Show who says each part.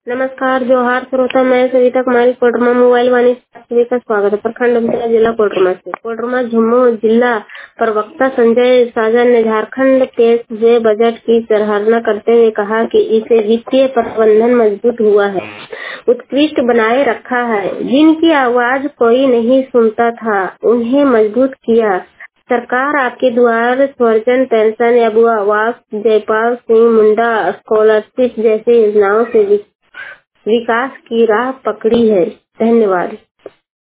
Speaker 1: नमस्कार, जोहार श्रोता। मैं सविता कुमारी कोडरमा मोबाइल वाणी सभी का स्वागत है। प्रखंड अमृता जिला कोडरमा से। कोडरमा झुम्मू जिला प्रवक्ता संजय साजन ने झारखंड पेश हुए बजट की सराहना करते हुए कहा कि इससे वित्तीय प्रबंधन मजबूत हुआ है, उत्कृष्ट बनाए रखा है। जिनकी आवाज कोई नहीं सुनता था, उन्हें मजबूत किया। सरकार आपके द्वार, स्वरजन पेंशन, अबुआ आवास, जयपाल सिंह मुंडा स्कॉलरशिप जैसी योजनाओं से विकास की राह पकड़ी है। धन्यवाद।